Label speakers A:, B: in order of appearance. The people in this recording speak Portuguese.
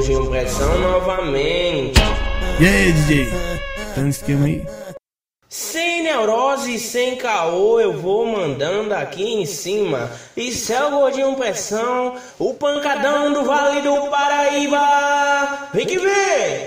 A: Gordinho Pressão novamente.
B: E aí, DJ? Tá no esquema aí?
A: Sem neurose, sem caô, eu vou mandando aqui em cima. Isso é o Gordinho Pressão, o pancadão do Vale do Paraíba. Vem que vem!